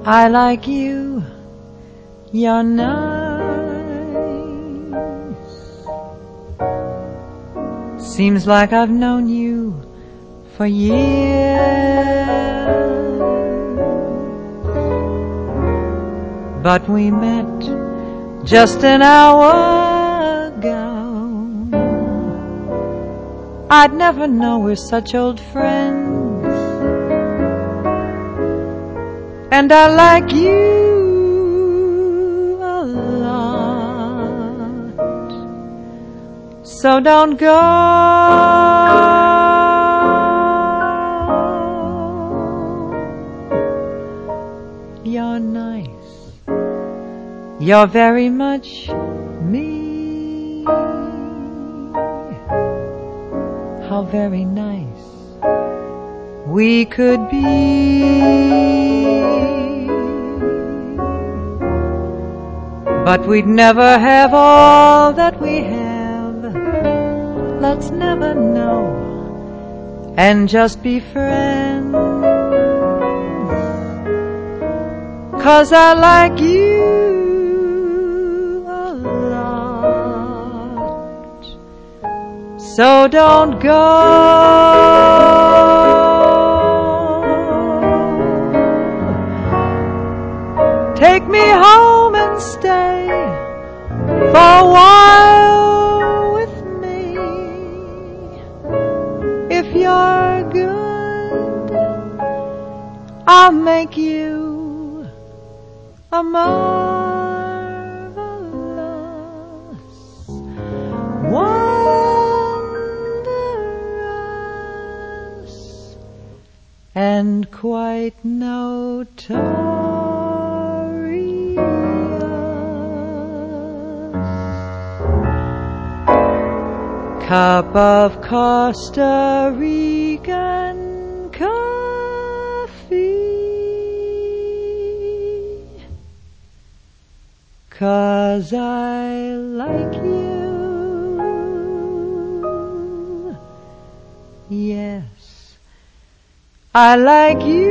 I like you, you're nice. Seems like I've known you for years, but we met just an hour ago. I'd never know we're such old friends. And I like you a lot, so don't go. You're nice, you're very much me. How very nice we could be, but we'd never have all that we have. Let's never know and just be friends, 'cause I like you a lot, so don't go. Take me home and stay for a while with me. If you're good, I'll make you a marvelous, wondrous, and quite notorious cup of Costa Rican coffee, 'cause I like you. Yes, I like you